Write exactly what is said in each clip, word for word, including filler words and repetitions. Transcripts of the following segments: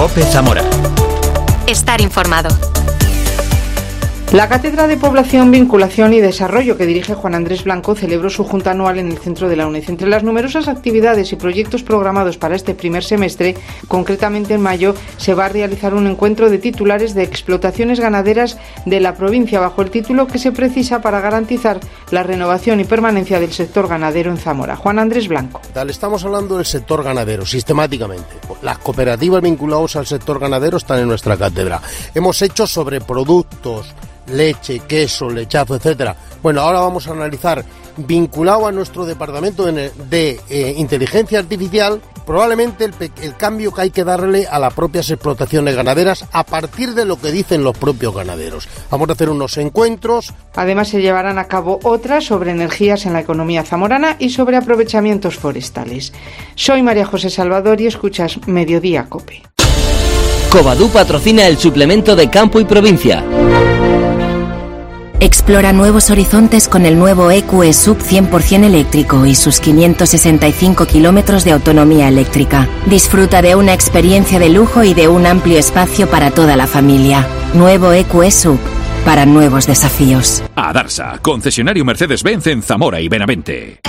COPE Zamora. Estar informado. La Cátedra de Población, Vinculación y Desarrollo que dirige Juan Andrés Blanco celebró su junta anual en el centro de la UNED. Entre las numerosas actividades y proyectos programados para este primer semestre, concretamente en mayo, se va a realizar un encuentro de titulares de explotaciones ganaderas de la provincia bajo el título que se precisa para garantizar la renovación y permanencia del sector ganadero en Zamora. Juan Andrés Blanco. Tal, estamos hablando del sector ganadero sistemáticamente. Las cooperativas vinculadas al sector ganadero están en nuestra cátedra. Hemos hecho sobre productos, leche, queso, lechazo, etcétera. Bueno, ahora vamos a analizar, vinculado a nuestro departamento de, de eh, inteligencia artificial, probablemente el, el cambio que hay que darle a las propias explotaciones ganaderas a partir de lo que dicen los propios ganaderos. Vamos a hacer unos encuentros. Además se llevarán a cabo otras sobre energías en la economía zamorana y sobre aprovechamientos forestales. Soy María José Salvador y escuchas Mediodía COPE. Covadú patrocina el suplemento de Campo y Provincia. Explora nuevos horizontes con el nuevo E Q E Sub cien por ciento eléctrico y sus quinientos sesenta y cinco kilómetros de autonomía eléctrica. Disfruta de una experiencia de lujo y de un amplio espacio para toda la familia. Nuevo E Q E Sub, para nuevos desafíos. Adarsa, concesionario Mercedes-Benz en Zamora y Benavente.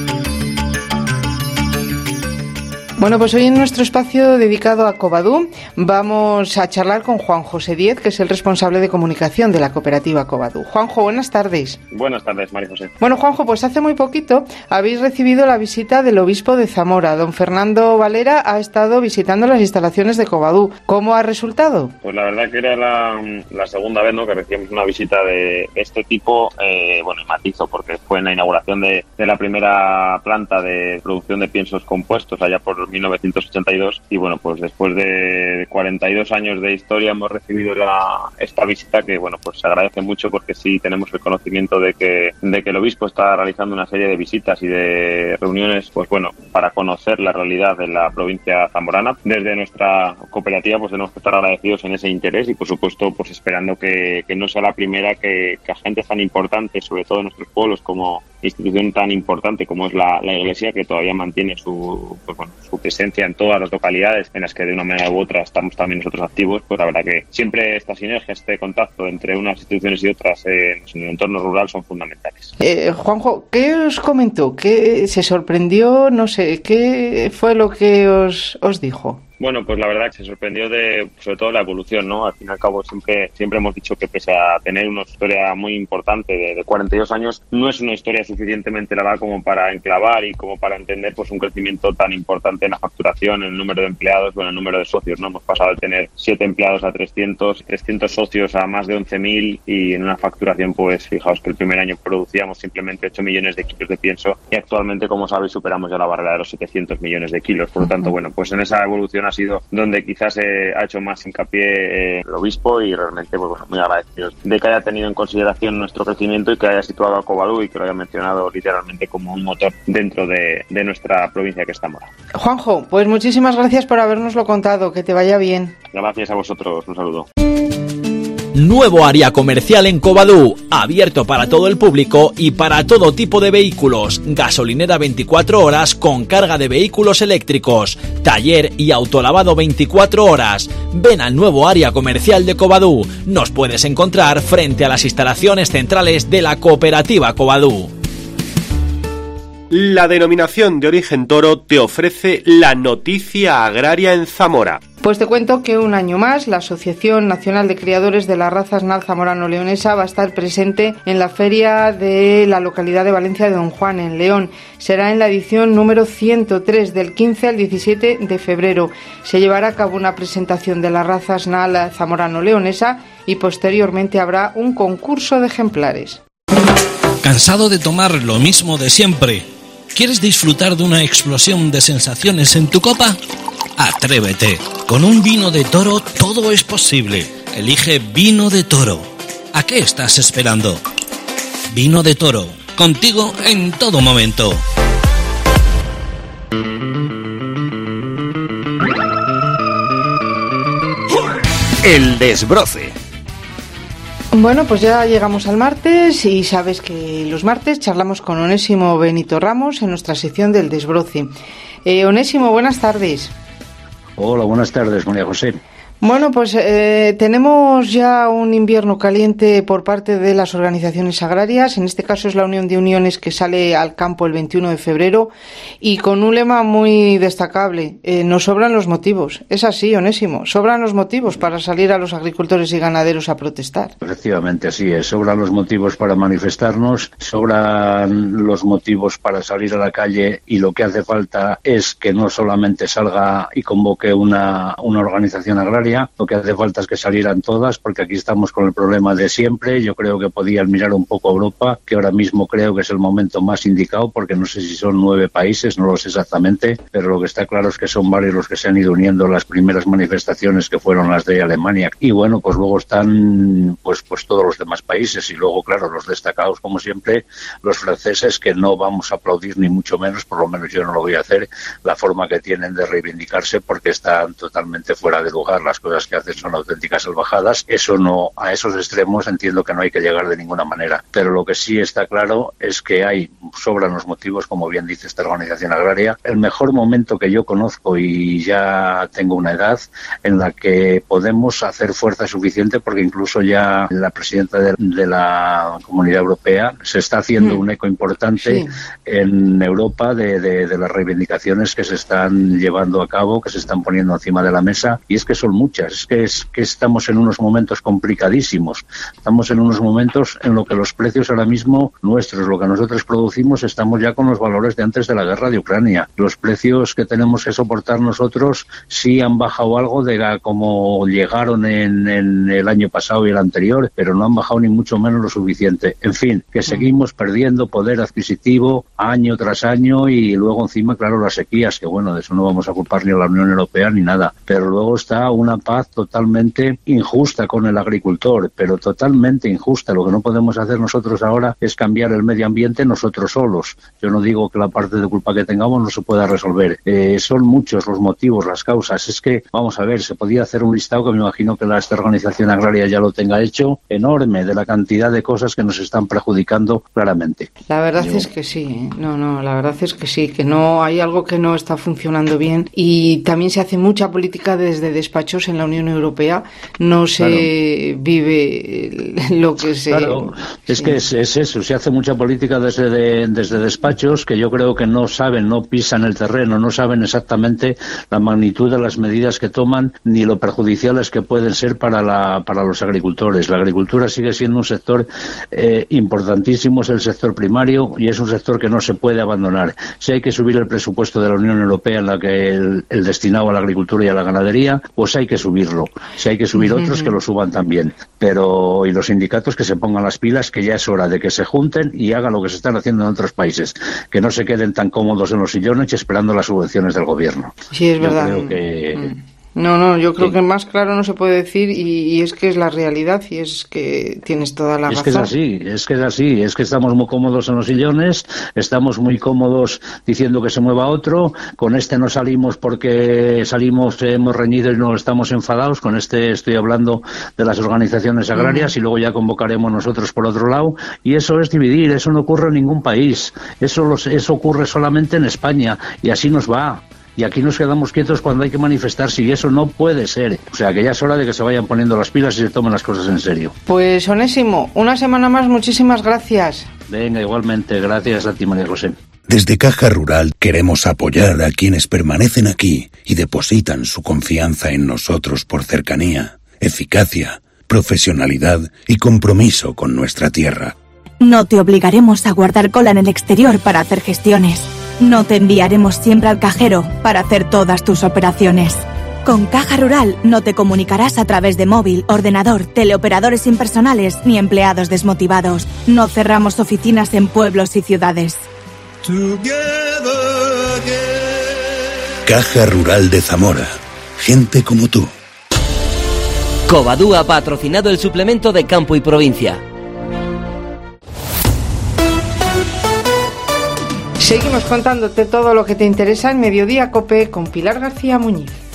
Bueno, pues hoy en nuestro espacio dedicado a Covadú vamos a charlar con Juan José Díez, que es el responsable de comunicación de la cooperativa Covadú. Juanjo, buenas tardes. Buenas tardes, María José. Bueno, Juanjo, pues hace muy poquito habéis recibido la visita del obispo de Zamora. Don Fernando Valera ha estado visitando las instalaciones de Covadú. ¿Cómo ha resultado? Pues la verdad que era la, la segunda vez, ¿no?, que recibimos una visita de este tipo, eh, bueno, y matizo, porque fue en la inauguración de, de la primera planta de producción de piensos compuestos allá por mil novecientos ochenta y dos, y bueno, pues después de cuarenta y dos años de historia hemos recibido la, esta visita que, bueno, pues se agradece mucho, porque sí tenemos el conocimiento de que, de que el obispo está realizando una serie de visitas y de reuniones, pues bueno, para conocer la realidad de la provincia zamorana. Desde nuestra cooperativa pues tenemos que estar agradecidos en ese interés y por supuesto pues esperando que, que no sea la primera que, que agentes tan importantes, sobre todo en nuestros pueblos, como institución tan importante como es la, la Iglesia, que todavía mantiene su, pues bueno, su presencia en todas las localidades en las que de una manera u otra estamos también nosotros activos, pues la verdad que siempre esta sinergia, este contacto entre unas instituciones y otras eh, en el entorno rural son fundamentales. Eh, Juanjo, ¿qué os comentó? ¿Qué se sorprendió? No sé, ¿qué fue lo que os, os dijo? Bueno, pues la verdad que se sorprendió de, sobre todo, la evolución, ¿no? Al fin y al cabo siempre siempre hemos dicho que pese a tener una historia muy importante de, de cuarenta y dos años, no es una historia suficientemente larga como para enclavar y como para entender pues un crecimiento tan importante en la facturación, en el número de empleados o en el número de socios, ¿no? Hemos pasado de tener siete empleados a trescientos, trescientos socios a más de once mil y en una facturación, pues fijaos que el primer año producíamos simplemente ocho millones de kilos de pienso y actualmente, como sabéis, superamos ya la barrera de los setecientos millones de kilos. Por lo tanto, bueno, pues en esa evolución ha sido donde quizás eh, ha hecho más hincapié eh, el obispo y realmente pues, bueno, muy agradecidos de que haya tenido en consideración nuestro crecimiento y que haya situado a Covadú y que lo haya mencionado literalmente como un motor dentro de, de nuestra provincia que está Zamora. Juanjo, pues muchísimas gracias por habernoslo contado, que te vaya bien. Gracias a vosotros, un saludo. Nuevo área comercial en Covadú, abierto para todo el público y para todo tipo de vehículos. Gasolinera veinticuatro horas con carga de vehículos eléctricos. Taller y autolavado veinticuatro horas. Ven al nuevo área comercial de Covadú. Nos puedes encontrar frente a las instalaciones centrales de la cooperativa Covadú. La denominación de origen toro te ofrece la noticia agraria en Zamora. Pues te cuento que un año más la Asociación Nacional de Criadores de las Razas N A L Zamorano-Leonesa va a estar presente en la feria de la localidad de Valencia de Don Juan, en León. Será en la edición número ciento tres, del quince al diecisiete de febrero. Se llevará a cabo una presentación de las razas N A L Zamorano-Leonesa y posteriormente habrá un concurso de ejemplares. ¿Cansado de tomar lo mismo de siempre? ¿Quieres disfrutar de una explosión de sensaciones en tu copa? Atrévete. Con un vino de toro todo es posible. Elige Vino de Toro. ¿A qué estás esperando? Vino de Toro. Contigo en todo momento. El desbroce. Bueno, pues ya llegamos al martes y sabes que los martes charlamos con Onésimo Benito Ramos en nuestra sección del desbroce. Eh, Onésimo, buenas tardes. Hola, buenas tardes, María José. Bueno, pues eh, tenemos ya un invierno caliente por parte de las organizaciones agrarias. En este caso es la Unión de Uniones, que sale al campo el veintiuno de febrero y con un lema muy destacable: eh, nos sobran los motivos. Es así, Onésimo, sobran los motivos para salir a los agricultores y ganaderos a protestar. Efectivamente, así es. Sobran los motivos para manifestarnos, sobran los motivos para salir a la calle, y lo que hace falta es que no solamente salga y convoque una, una organización agraria. Lo que hace falta es que salieran todas, porque aquí estamos con el problema de siempre. Yo creo que podían mirar un poco a Europa, que ahora mismo creo que es el momento más indicado, porque no sé si son nueve países, no lo sé exactamente, pero lo que está claro es que son varios los que se han ido uniendo a las primeras manifestaciones, que fueron las de Alemania. Y bueno, pues luego están pues pues todos los demás países, y luego, claro, los destacados, como siempre, los franceses, que no vamos a aplaudir ni mucho menos, por lo menos yo no lo voy a hacer, la forma que tienen de reivindicarse, porque están totalmente fuera de lugar. Las cosas que hacen son auténticas salvajadas. Eso no, a esos extremos entiendo que no hay que llegar de ninguna manera, pero lo que sí está claro es que hay, sobran los motivos, como bien dice esta organización agraria. El mejor momento que yo conozco, y ya tengo una edad en la que podemos hacer fuerza suficiente, porque incluso ya la presidenta de, de la Comunidad Europea se está haciendo mm. un eco importante sí. en Europa de, de, de las reivindicaciones que se están llevando a cabo, que se están poniendo encima de la mesa, y es que son muchas. Es que, es que estamos en unos momentos complicadísimos. Estamos en unos momentos en los que los precios ahora mismo nuestros, lo que nosotros producimos, estamos ya con los valores de antes de la guerra de Ucrania. Los precios que tenemos que soportar nosotros sí han bajado algo de la, como llegaron en, en el año pasado y el anterior, pero no han bajado ni mucho menos lo suficiente. En fin, que seguimos perdiendo poder adquisitivo año tras año, y luego encima, claro, las sequías, que bueno, de eso no vamos a culpar ni a la Unión Europea ni nada, pero luego está una paz totalmente injusta con el agricultor, pero totalmente injusta. Lo que no podemos hacer nosotros ahora es cambiar el medio ambiente nosotros solos. Yo no digo que la parte de culpa que tengamos no se pueda resolver. Eh, son muchos los motivos, las causas. Es que, vamos a ver, se podía hacer un listado, que me imagino que la, esta organización agraria ya lo tenga hecho, enorme, de la cantidad de cosas que nos están perjudicando claramente. La verdad Yo... es que sí, ¿eh? no, no, la verdad es que sí, que no hay algo que no está funcionando bien, y también se hace mucha política desde despachos en la Unión Europea. No se claro. vive lo que se... Claro, es sí. que es, es eso, se hace mucha política desde, de, desde despachos, que yo creo que no saben, no pisan el terreno, no saben exactamente la magnitud de las medidas que toman, ni lo perjudiciales que pueden ser para, la, para los agricultores. La agricultura sigue siendo un sector eh, importantísimo, es el sector primario, y es un sector que no se puede abandonar. Si hay que subir el presupuesto de la Unión Europea, en la que el, el destinado a la agricultura y a la ganadería, pues hay que subirlo. Si hay que subir otros, uh-huh. que lo suban también. Pero, y los sindicatos que se pongan las pilas, que ya es hora de que se junten y hagan lo que se están haciendo en otros países, que no se queden tan cómodos en los sillones esperando las subvenciones del gobierno. Sí, es Yo verdad. Creo que... Mm. No, no, yo creo sí. que más claro no se puede decir, y, y es que es la realidad, y es que tienes toda la es razón. Que es así, es que es así, es que estamos muy cómodos en los sillones, estamos muy cómodos diciendo que se mueva otro, con este no salimos porque salimos, hemos reñido y no estamos enfadados, con este estoy hablando de las organizaciones agrarias, uh-huh. y luego ya convocaremos nosotros por otro lado, y eso es dividir, eso no ocurre en ningún país, eso, los, eso ocurre solamente en España, y así nos va. Y aquí nos quedamos quietos cuando hay que manifestarse, y eso no puede ser. O sea, que ya es hora de que se vayan poniendo las pilas y se tomen las cosas en serio. Pues, Onésimo, una semana más, muchísimas gracias. Venga, igualmente, gracias a ti, María José. Desde Caja Rural queremos apoyar a quienes permanecen aquí y depositan su confianza en nosotros por cercanía, eficacia, profesionalidad y compromiso con nuestra tierra. No te obligaremos a guardar cola en el exterior para hacer gestiones. No te enviaremos siempre al cajero para hacer todas tus operaciones. Con Caja Rural no te comunicarás a través de móvil, ordenador, teleoperadores impersonales ni empleados desmotivados. No cerramos oficinas en pueblos y ciudades. Caja Rural de Zamora. Gente como tú. Covadú ha patrocinado el suplemento de Campo y Provincia. Seguimos contándote todo lo que te interesa en Mediodía COPE con Pilar García Muñiz.